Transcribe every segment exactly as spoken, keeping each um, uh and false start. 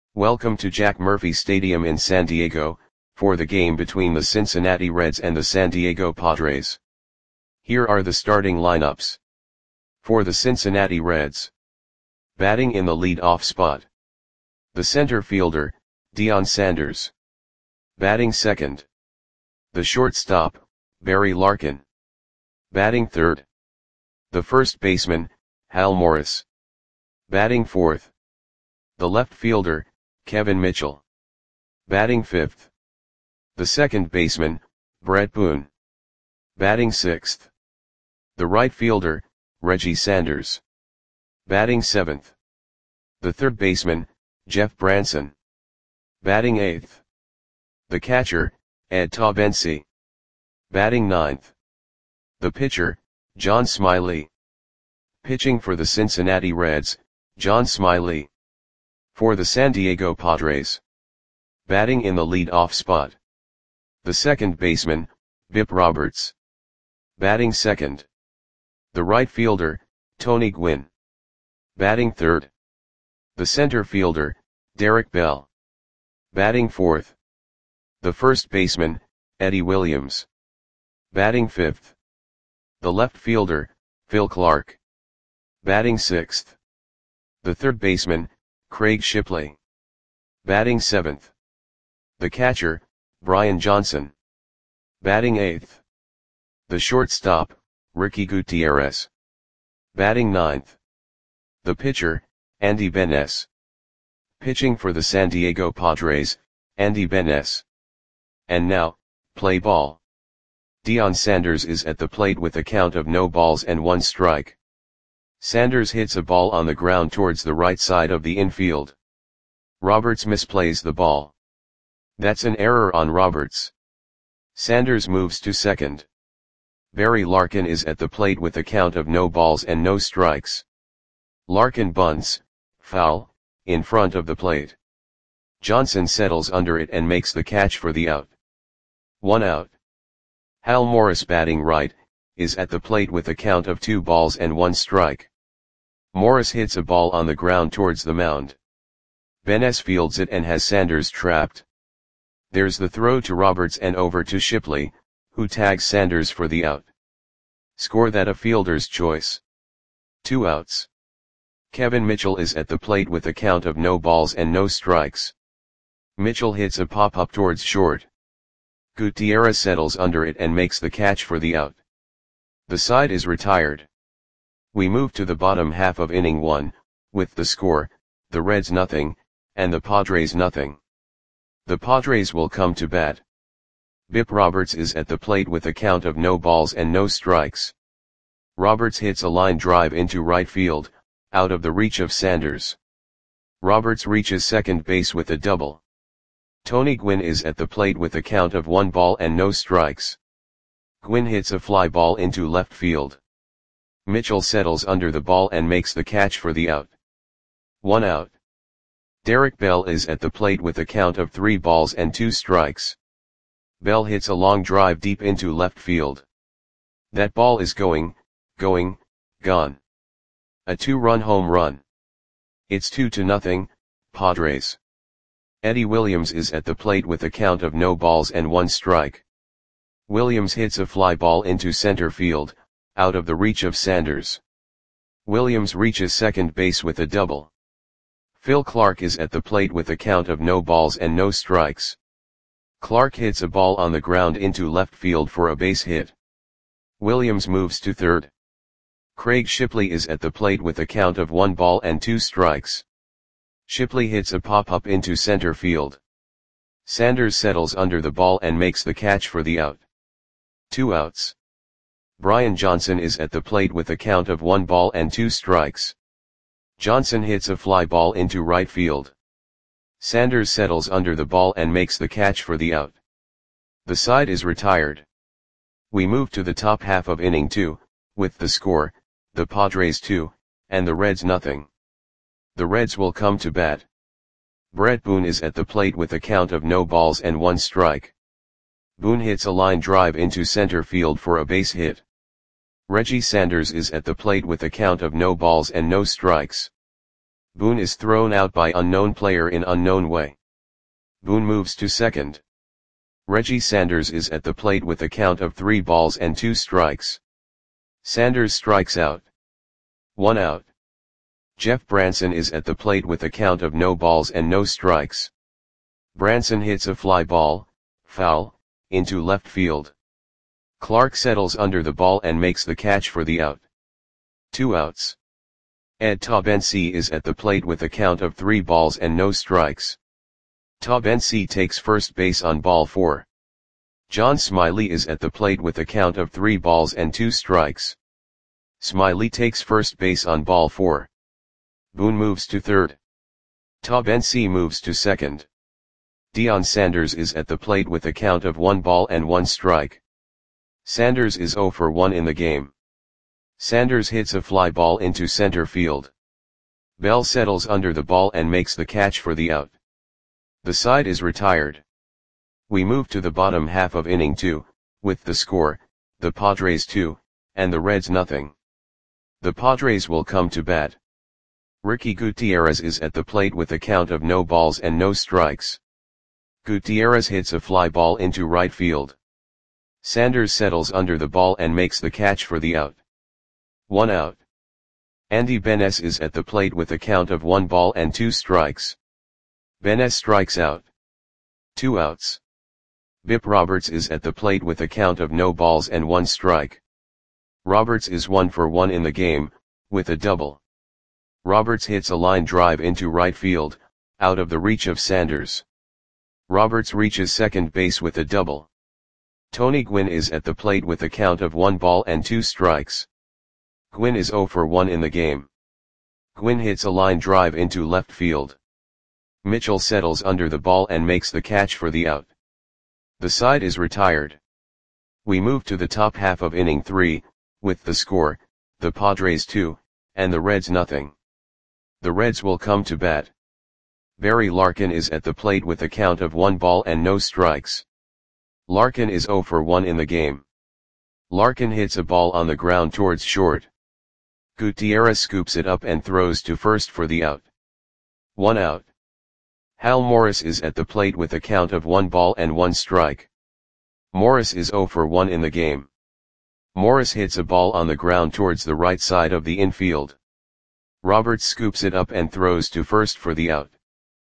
Welcome to Jack Murphy Stadium in San Diego, for the game between the Cincinnati Reds and the San Diego Padres. Here are the starting lineups. For the Cincinnati Reds. Batting in the lead-off spot. The center fielder, Deion Sanders. Batting second. The shortstop, Barry Larkin. Batting third. The first baseman, Hal Morris. Batting fourth. The left fielder, Kevin Mitchell. Batting fifth. The second baseman, Bret Boone. Batting sixth. The right fielder, Reggie Sanders. Batting seventh. The third baseman, Jeff Branson. Batting eighth. The catcher, Ed Taubensee. Batting ninth. The pitcher, John Smiley. Pitching for the Cincinnati Reds, John Smiley. For the San Diego Padres. Batting in the lead-off spot. The second baseman, Bip Roberts. Batting second. The right fielder, Tony Gwynn. Batting third. The center fielder, Derek Bell. Batting fourth. The first baseman, Eddie Williams. Batting fifth. The left fielder, Phil Clark. Batting sixth. The third baseman, Craig Shipley. Batting seventh. The catcher, Brian Johnson. Batting eighth. The shortstop, Ricky Gutierrez. Batting ninth. The pitcher, Andy Benes. Pitching for the San Diego Padres, Andy Benes. And now, play ball. Deion Sanders is at the plate with a count of no balls and one strike. Sanders hits a ball on the ground towards the right side of the infield. Roberts misplays the ball. That's an error on Roberts. Sanders moves to second. Barry Larkin is at the plate with a count of no balls and no strikes. Larkin bunts, foul, in front of the plate. Johnson settles under it and makes the catch for the out. One out. Hal Morris, batting right, is at the plate with a count of two balls and one strike. Morris hits a ball on the ground towards the mound. Benes fields it and has Sanders trapped. There's the throw to Roberts and over to Shipley, who tags Sanders for the out. Score that a fielder's choice. Two outs. Kevin Mitchell is at the plate with a count of no balls and no strikes. Mitchell hits a pop-up towards short. Gutierrez settles under it and makes the catch for the out. The side is retired. We move to the bottom half of inning one, with the score, the Reds nothing, and the Padres nothing. The Padres will come to bat. Bip Roberts is at the plate with a count of no balls and no strikes. Roberts hits a line drive into right field, out of the reach of Sanders. Roberts reaches second base with a double. Tony Gwynn is at the plate with a count of one ball and no strikes. Gwynn hits a fly ball into left field. Mitchell settles under the ball and makes the catch for the out. One out. Derek Bell is at the plate with a count of three balls and two strikes. Bell hits a long drive deep into left field. That ball is going, going, gone. A two-run home run. It's two to nothing, Padres. Eddie Williams is at the plate with a count of no balls and one strike. Williams hits a fly ball into center field, out of the reach of Sanders. Williams reaches second base with a double. Phil Clark is at the plate with a count of no balls and no strikes. Clark hits a ball on the ground into left field for a base hit. Williams moves to third. Craig Shipley is at the plate with a count of one ball and two strikes. Shipley hits a pop-up into center field. Sanders settles under the ball and makes the catch for the out. Two outs. Brian Johnson is at the plate with a count of one ball and two strikes. Johnson hits a fly ball into right field. Sanders settles under the ball and makes the catch for the out. The side is retired. We move to the top half of inning two, with the score, the Padres two, and the Reds nothing. The Reds will come to bat. Bret Boone is at the plate with a count of no balls and one strike. Boone hits a line drive into center field for a base hit. Reggie Sanders is at the plate with a count of no balls and no strikes. Boone is thrown out by unknown player in unknown way. Boone moves to second. Reggie Sanders is at the plate with a count of three balls and two strikes. Sanders strikes out. One out. Jeff Branson is at the plate with a count of no balls and no strikes. Branson hits a fly ball, foul, into left field. Clark settles under the ball and makes the catch for the out. Two outs. Ed Taubensee is at the plate with a count of three balls and no strikes. Taubensee takes first base on ball four. John Smiley is at the plate with a count of three balls and two strikes. Smiley takes first base on ball four. Boone moves to third. Taubensee moves to second. Deion Sanders is at the plate with a count of one ball and one strike. Sanders is zero for one in the game. Sanders hits a fly ball into center field. Bell settles under the ball and makes the catch for the out. The side is retired. We move to the bottom half of inning two, with the score, the Padres two, and the Reds nothing. The Padres will come to bat. Ricky Gutierrez is at the plate with a count of no balls and no strikes. Gutierrez hits a fly ball into right field. Sanders settles under the ball and makes the catch for the out. One out. Andy Benes is at the plate with a count of one ball and two strikes. Benes strikes out. Two outs. Bip Roberts is at the plate with a count of no balls and one strike. Roberts is one for one in the game, with a double. Roberts hits a line drive into right field, out of the reach of Sanders. Roberts reaches second base with a double. Tony Gwynn is at the plate with a count of one ball and two strikes. Gwynn is zero for one in the game. Gwynn hits a line drive into left field. Mitchell settles under the ball and makes the catch for the out. The side is retired. We move to the top half of inning three, with the score, the Padres two, and the Reds nothing. The Reds will come to bat. Barry Larkin is at the plate with a count of one ball and no strikes. Larkin is zero for one in the game. Larkin hits a ball on the ground towards short. Gutierrez scoops it up and throws to first for the out. One out. Hal Morris is at the plate with a count of one ball and one strike. Morris is zero for one in the game. Morris hits a ball on the ground towards the right side of the infield. Roberts scoops it up and throws to first for the out.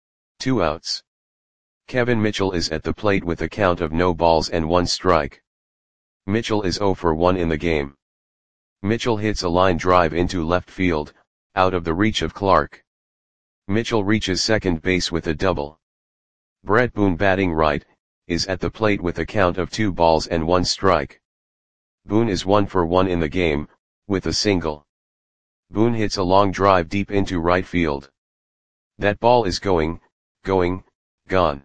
Two outs. Kevin Mitchell is at the plate with a count of no balls and one strike. Mitchell is zero for one in the game. Mitchell hits a line drive into left field, out of the reach of Clark. Mitchell reaches second base with a double. Brett Boone, batting right, is at the plate with a count of two balls and one strike. Boone is one for one in the game, with a single. Boone hits a long drive deep into right field. That ball is going, going, gone.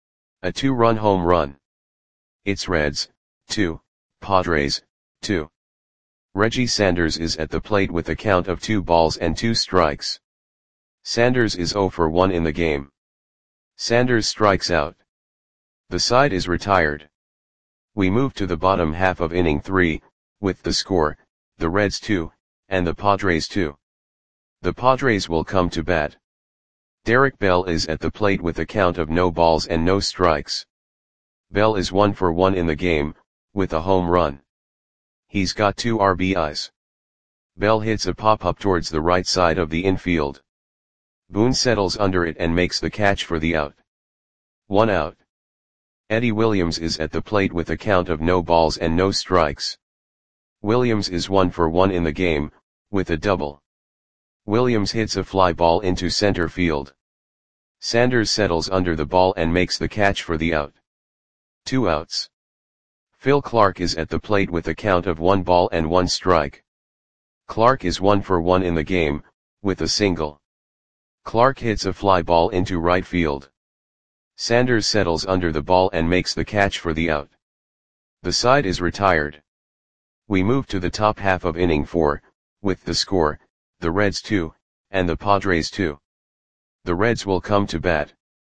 A two-run home run. It's Reds, two, Padres, two. Reggie Sanders is at the plate with a count of two balls and two strikes. Sanders is zero for one in the game. Sanders strikes out. The side is retired. We move to the bottom half of inning three, with the score, the Reds two, and the Padres two. The Padres will come to bat. Derek Bell is at the plate with a count of no balls and no strikes. Bell is one for one in the game, with a home run. He's got two R B Is. Bell hits a pop-up towards the right side of the infield. Boone settles under it and makes the catch for the out. One out. Eddie Williams is at the plate with a count of no balls and no strikes. Williams is one for one in the game, with a double. Williams hits a fly ball into center field. Sanders settles under the ball and makes the catch for the out. Two outs. Phil Clark is at the plate with a count of one ball and one strike. Clark is one for one in the game, with a single. Clark hits a fly ball into right field. Sanders settles under the ball and makes the catch for the out. The side is retired. We move to the top half of inning four, with the score, the Reds two, and the Padres two. The Reds will come to bat.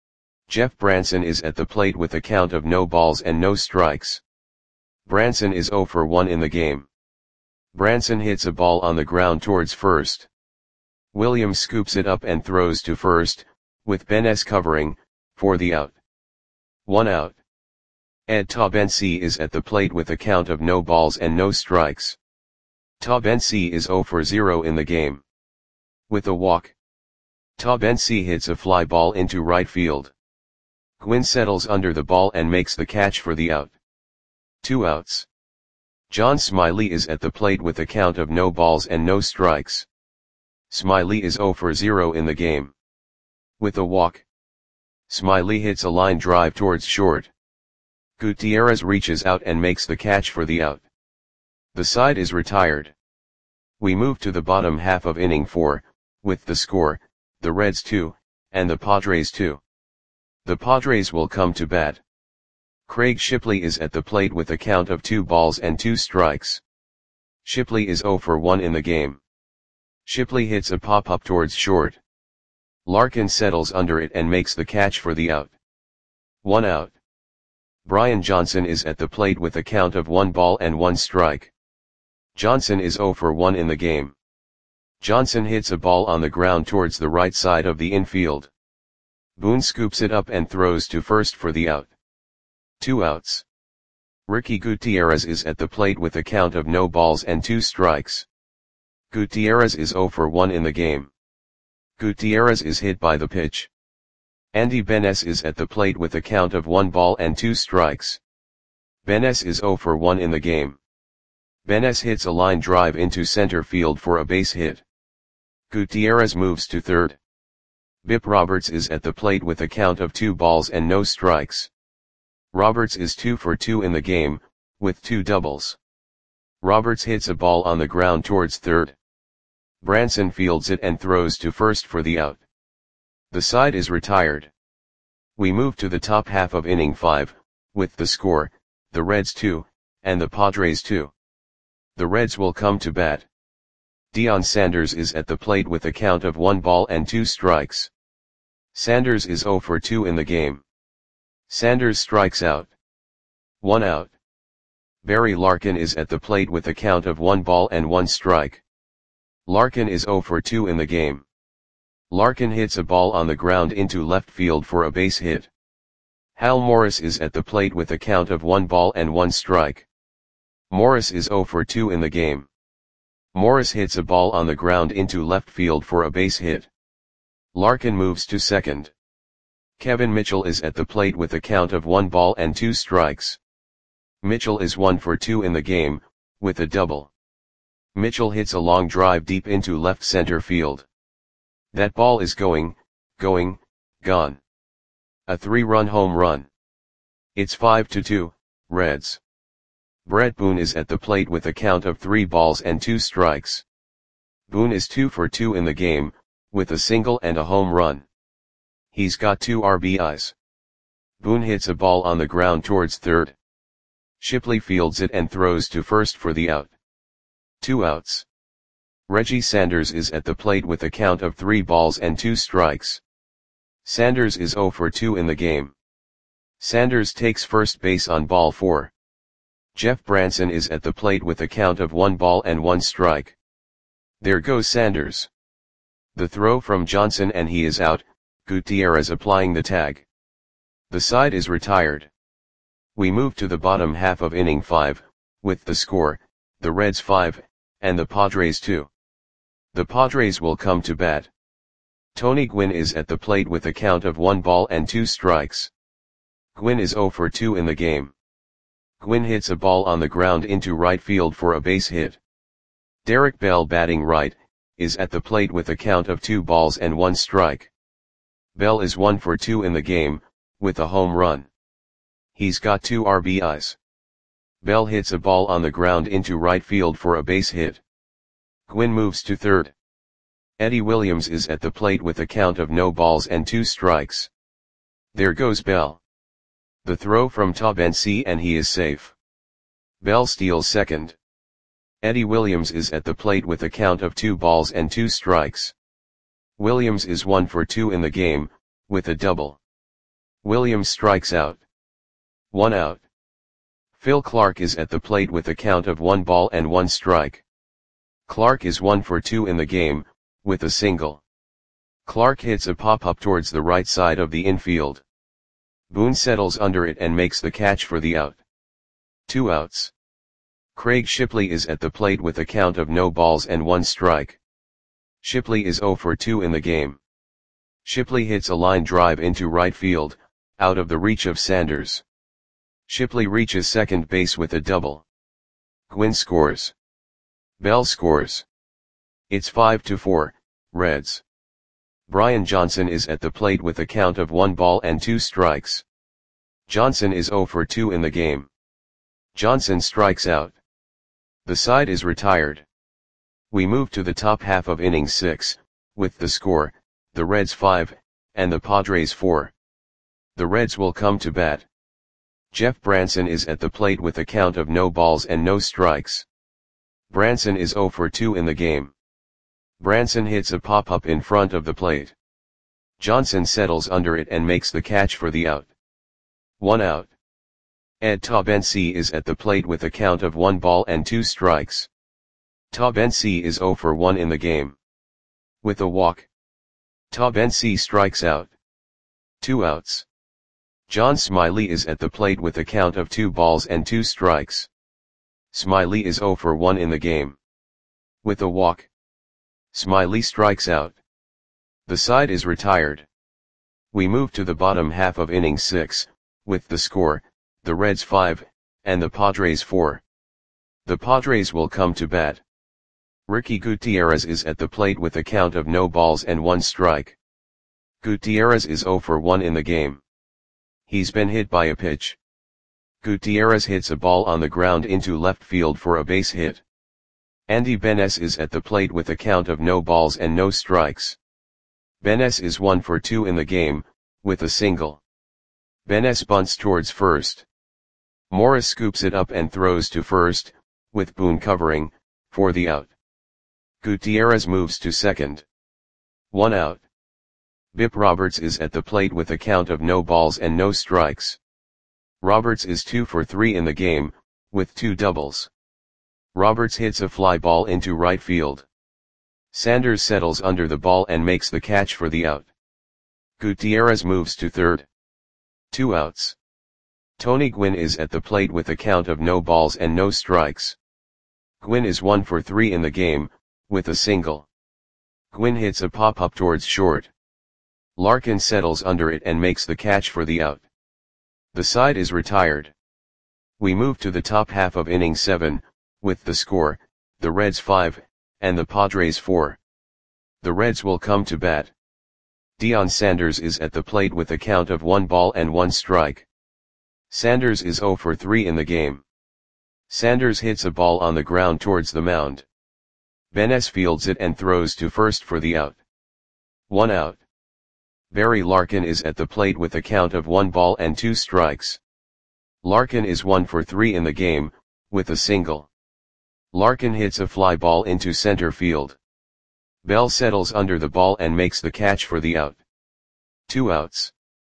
Jeff Branson is at the plate with a count of no balls and no strikes. Branson is zero for one in the game. Branson hits a ball on the ground towards first. Williams scoops it up and throws to first, with Benes covering, for the out. One out. Ed Tabensi is at the plate with a count of no balls and no strikes. Tabensi is zero for zero in the game. With a walk, Tabensi hits a fly ball into right field. Gwynn settles under the ball and makes the catch for the out. Two outs. John Smiley is at the plate with a count of no balls and no strikes. Smiley is zero for zero in the game. With a walk, Smiley hits a line drive towards short. Gutierrez reaches out and makes the catch for the out. The side is retired. We move to the bottom half of inning four, with the score, the Reds two, and the Padres two. The Padres will come to bat. Craig Shipley is at the plate with a count of two balls and two strikes. Shipley is zero for one in the game. Shipley hits a pop-up towards short. Larkin settles under it and makes the catch for the out. One out. Brian Johnson is at the plate with a count of one ball and one strike. Johnson is zero for one in the game. Johnson hits a ball on the ground towards the right side of the infield. Boone scoops it up and throws to first for the out. Two outs. Ricky Gutierrez is at the plate with a count of no balls and two strikes. Gutierrez is zero for one in the game. Gutierrez is hit by the pitch. Andy Benes is at the plate with a count of one ball and two strikes. Benes is zero for one in the game. Benes hits a line drive into center field for a base hit. Gutierrez moves to third. Bip Roberts is at the plate with a count of two balls and no strikes. Roberts is two for two in the game, with two doubles. Roberts hits a ball on the ground towards third. Branson fields it and throws to first for the out. The side is retired. We move to the top half of inning five, with the score, the Reds two, and the Padres two. The Reds will come to bat. Deion Sanders is at the plate with a count of one ball and two strikes. Sanders is zero for two in the game. Sanders strikes out. One out. Barry Larkin is at the plate with a count of one ball and one strike. Larkin is zero for two in the game. Larkin hits a ball on the ground into left field for a base hit. Hal Morris is at the plate with a count of one ball and one strike. Morris is zero for two in the game. Morris hits a ball on the ground into left field for a base hit. Larkin moves to second. Kevin Mitchell is at the plate with a count of one ball and two strikes. Mitchell is one for two in the game, with a double. Mitchell hits a long drive deep into left center field. That ball is going, going, gone. A three-run home run. It's five to two, Reds. Brett Boone is at the plate with a count of three balls and two strikes. Boone is two for two in the game, with a single and a home run. He's got two R B Is. Boone hits a ball on the ground towards third. Shipley fields it and throws to first for the out. Two outs. Reggie Sanders is at the plate with a count of three balls and two strikes. Sanders is zero for two in the game. Sanders takes first base on ball four. Jeff Branson is at the plate with a count of one ball and one strike. There goes Sanders. The throw from Johnson and he is out, Gutierrez applying the tag. The side is retired. We move to the bottom half of inning five, with the score, the Reds five, and the Padres two. The Padres will come to bat. Tony Gwynn is at the plate with a count of one ball and two strikes. Gwynn is zero for two in the game. Gwynn hits a ball on the ground into right field for a base hit. Derek Bell, batting right, is at the plate with a count of two balls and one strike. Bell is one for two in the game, with a home run. He's got two R B Is. Bell hits a ball on the ground into right field for a base hit. Gwynn moves to third. Eddie Williams is at the plate with a count of no balls and two strikes. There goes Bell. The throw from Tabensi and he is safe. Bell steals second. Eddie Williams is at the plate with a count of two balls and two strikes. Williams is one for two in the game, with a double. Williams strikes out. One out. Phil Clark is at the plate with a count of one ball and one strike. Clark is one for two in the game, with a single. Clark hits a pop-up towards the right side of the infield. Boone settles under it and makes the catch for the out. Two outs. Craig Shipley is at the plate with a count of no balls and one strike. Shipley is oh for two in the game. Shipley hits a line drive into right field, out of the reach of Sanders. Shipley reaches second base with a double. Gwynn scores. Bell scores. It's five to four, Reds. Brian Johnson is at the plate with a count of one ball and two strikes. Johnson is oh for two in the game. Johnson strikes out. The side is retired. We move to the top half of inning six, with the score, the Reds five, and the Padres four. The Reds will come to bat. Jeff Branson is at the plate with a count of no balls and no strikes. Branson is oh for two in the game. Branson hits a pop-up in front of the plate. Johnson settles under it and makes the catch for the out. One out. Ed Taubensee is at the plate with a count of one ball and two strikes. Taubensee is oh for one in the game. With a walk. Taubensee strikes out. Two outs. John Smiley is at the plate with a count of two balls and two strikes. Smiley is oh for one in the game. With a walk. Smiley strikes out. The side is retired. We move to the bottom half of inning six, with the score, the Reds five, and the Padres four. The Padres will come to bat. Ricky Gutierrez is at the plate with a count of no balls and one strike. Gutierrez is oh for one in the game. He's been hit by a pitch. Gutierrez hits a ball on the ground into left field for a base hit. Andy Benes is at the plate with a count of no balls and no strikes. Benes is one for two in the game, with a single. Benes bunts towards first. Morris scoops it up and throws to first, with Boone covering, for the out. Gutierrez moves to second. One out. Bip Roberts is at the plate with a count of no balls and no strikes. Roberts is two for three in the game, with two doubles. Roberts hits a fly ball into right field. Sanders settles under the ball and makes the catch for the out. Gutierrez moves to third. Two outs. Tony Gwynn is at the plate with a count of no balls and no strikes. Gwynn is one for three in the game, with a single. Gwynn hits a pop-up towards short. Larkin settles under it and makes the catch for the out. The side is retired. We move to the top half of inning seven, with the score, the Reds five, and the Padres four. The Reds will come to bat. Deion Sanders is at the plate with a count of one ball and one strike. Sanders is oh for three in the game. Sanders hits a ball on the ground towards the mound. Benes fields it and throws to first for the out. One out. Barry Larkin is at the plate with a count of one ball and two strikes. Larkin is one for three in the game, with a single. Larkin hits a fly ball into center field. Bell settles under the ball and makes the catch for the out. Two outs.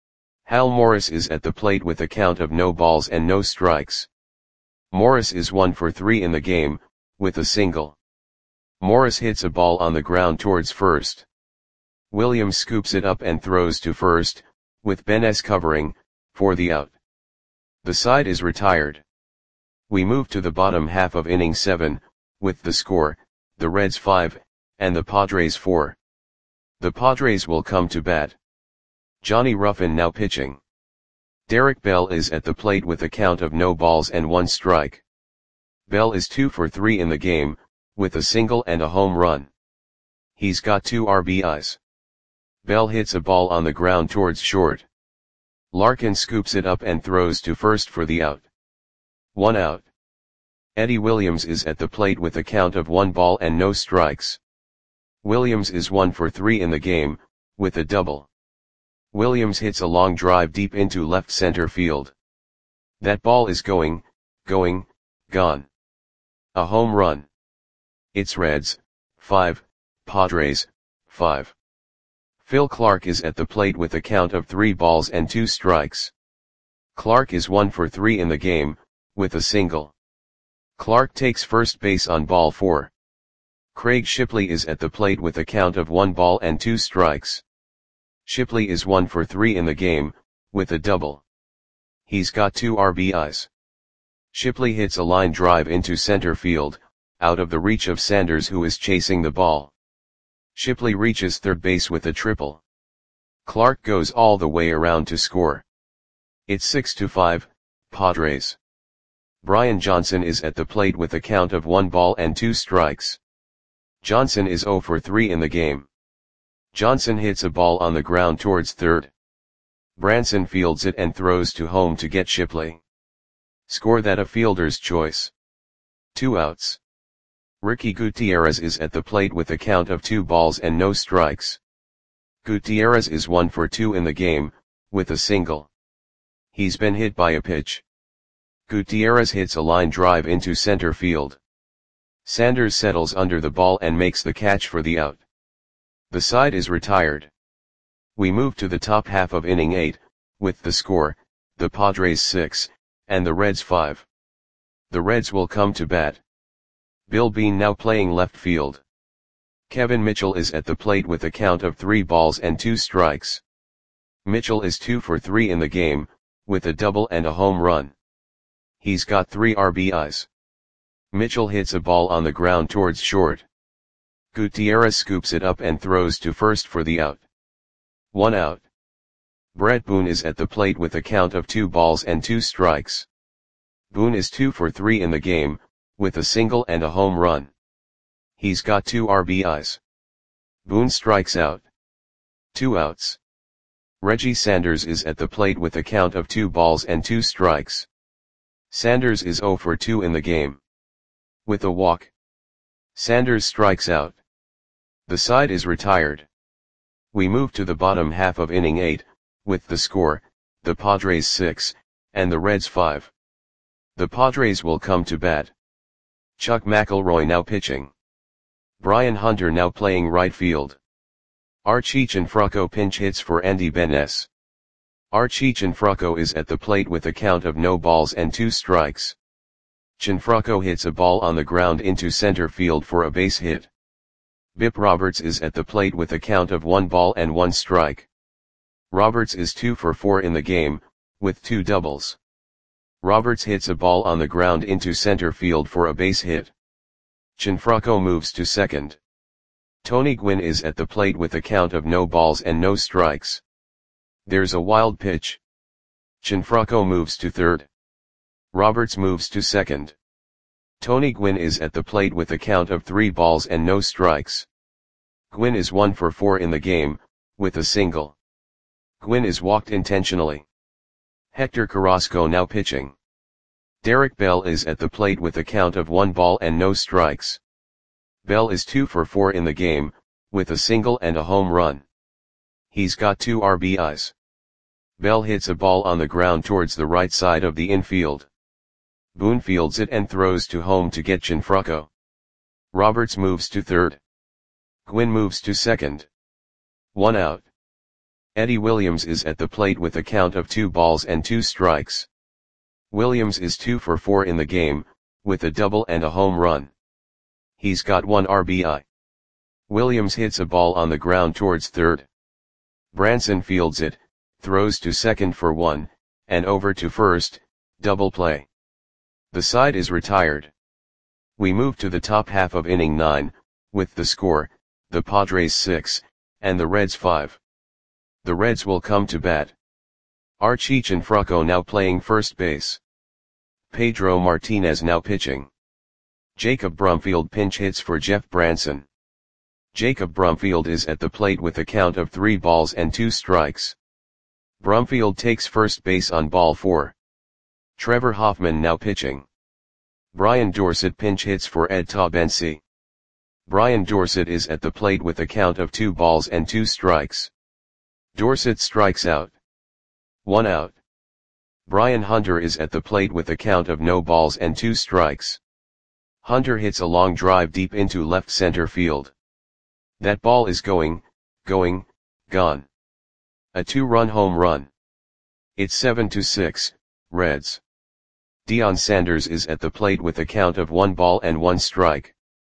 Hal Morris is at the plate with a count of no balls and no strikes. Morris is one for three in the game, with a single. Morris hits a ball on the ground towards first. Williams scoops it up and throws to first, with Benes covering, for the out. The side is retired. We move to the bottom half of inning seven, with the score, the Reds five, and the Padres four. The Padres will come to bat. Johnny Ruffin now pitching. Derek Bell is at the plate with a count of no balls and one strike. Bell is two for three in the game, with a single and a home run. He's got two R B Is. Bell hits a ball on the ground towards short. Larkin scoops it up and throws to first for the out. One out. Eddie Williams is at the plate with a count of one ball and no strikes. Williams is one for three in the game, with a double. Williams hits a long drive deep into left center field. That ball is going, going, gone. A home run. It's Reds, five, Padres, five. Phil Clark is at the plate with a count of three balls and two strikes. Clark is one for three in the game, with a single. Clark takes first base on ball four. Craig Shipley is at the plate with a count of one ball and two strikes. Shipley is one for three in the game, with a double. He's got two R B Is. Shipley hits a line drive into center field, out of the reach of Sanders, who is chasing the ball. Shipley reaches third base with a triple. Clark goes all the way around to score. It's six to five, Padres. Brian Johnson is at the plate with a count of one ball and two strikes. Johnson is zero for three in the game. Johnson hits a ball on the ground towards third. Branson fields it and throws to home to get Shipley. Score that a fielder's choice. Two outs. Ricky Gutierrez is at the plate with a count of two balls and no strikes. Gutierrez is one for two in the game, with a single. He's been hit by a pitch. Gutierrez hits a line drive into center field. Sanders settles under the ball and makes the catch for the out. The side is retired. We move to the top half of inning eight, with the score, the Padres six, and the Reds five. The Reds will come to bat. Bill Bean now playing left field. Kevin Mitchell is at the plate with a count of three balls and two strikes. Mitchell is two for three in the game, with a double and a home run. He's got three R B Is. Mitchell hits a ball on the ground towards short. Gutierrez scoops it up and throws to first for the out. One out. Brett Boone is at the plate with a count of two balls and two strikes. Boone is two for three in the game, with a single and a home run. He's got two R B Is. Boone strikes out. Two outs. Reggie Sanders is at the plate with a count of two balls and two strikes. Sanders is zero for two in the game. With a walk. Sanders strikes out. The side is retired. We move to the bottom half of inning eight, with the score, the Padres six, and the Reds five. The Padres will come to bat. Chuck McElroy now pitching. Brian Hunter now playing right field. Archie Cianfrocco pinch hits for Andy Benes. Archie Cianfrocco is at the plate with a count of no balls and two strikes. Cianfrocco hits a ball on the ground into center field for a base hit. Bip Roberts is at the plate with a count of one ball and one strike. Roberts is two for four in the game, with two doubles. Roberts hits a ball on the ground into center field for a base hit. Cianfrocco moves to second. Tony Gwynn is at the plate with a count of no balls and no strikes. There's a wild pitch. Cianfrocco moves to third. Roberts moves to second. Tony Gwynn is at the plate with a count of three balls and no strikes. Gwynn is one for four in the game, with a single. Gwynn is walked intentionally. Hector Carrasco now pitching. Derek Bell is at the plate with a count of one ball and no strikes. Bell is two for four in the game, with a single and a home run. He's got two R B Is. Bell hits a ball on the ground towards the right side of the infield. Boone fields it and throws to home to get Cianfrocco. Roberts moves to third. Gwynn moves to second. One out. Eddie Williams is at the plate with a count of two balls and two strikes. Williams is two for four in the game, with a double and a home run. He's got one R B I. Williams hits a ball on the ground towards third. Branson fields it, throws to second for one, and over to first, double play. The side is retired. We move to the top half of inning nine, with the score, the Padres six, and the Reds five. The Reds will come to bat. Archie Cianfrocco now playing first base. Pedro Martinez now pitching. Jacob Brumfield pinch hits for Jeff Branson. Jacob Brumfield is at the plate with a count of three balls and two strikes. Brumfield takes first base on ball four. Trevor Hoffman now pitching. Brian Dorsett pinch hits for Ed Taubensee. Brian Dorsett is at the plate with a count of two balls and two strikes. Dorsett strikes out. One out. Brian Hunter is at the plate with a count of no balls and two strikes. Hunter hits a long drive deep into left center field. That ball is going, going, gone. A two-run home run. It's seven to six, Reds. Deion Sanders is at the plate with a count of one ball and one strike.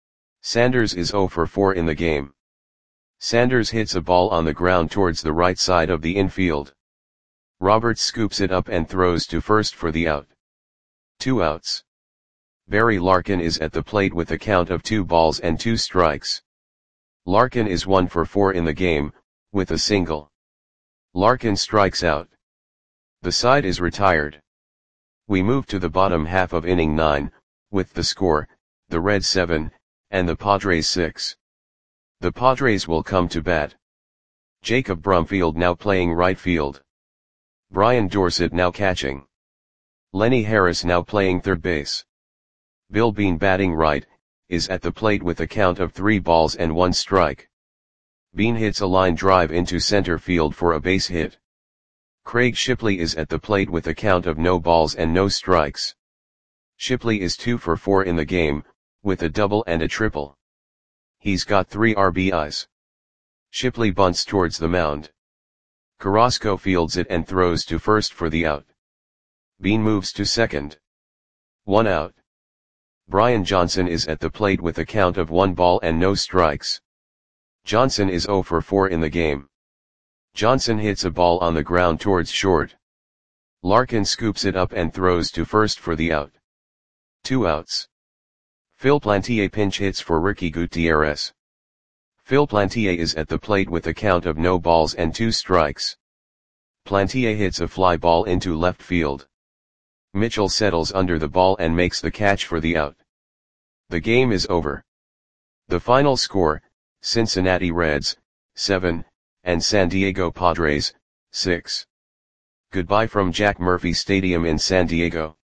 Sanders is zero for four in the game. Sanders hits a ball on the ground towards the right side of the infield. Roberts scoops it up and throws to first for the out. Two outs. Barry Larkin is at the plate with a count of two balls and two strikes. Larkin is one for four in the game, with a single. Larkin strikes out. The side is retired. We move to the bottom half of inning nine, with the score, the Reds seven, and the Padres six. The Padres will come to bat. Jacob Brumfield now playing right field. Brian Dorsett now catching. Lenny Harris now playing third base. Bill Bean batting right, is at the plate with a count of three balls and one strike. Bean hits a line drive into center field for a base hit. Craig Shipley is at the plate with a count of no balls and no strikes. Shipley is two for four in the game, with a double and a triple. He's got three R B Is. Shipley bunts towards the mound. Carrasco fields it and throws to first for the out. Bean moves to second. One out. Brian Johnson is at the plate with a count of one ball and no strikes. Johnson is zero for four in the game. Johnson hits a ball on the ground towards short. Larkin scoops it up and throws to first for the out. Two outs. Phil Plantier pinch hits for Ricky Gutierrez. Phil Plantier is at the plate with a count of no balls and two strikes. Plantier hits a fly ball into left field. Mitchell settles under the ball and makes the catch for the out. The game is over. The final score, Cincinnati Reds, seven, and San Diego Padres, six. Goodbye from Jack Murphy Stadium in San Diego.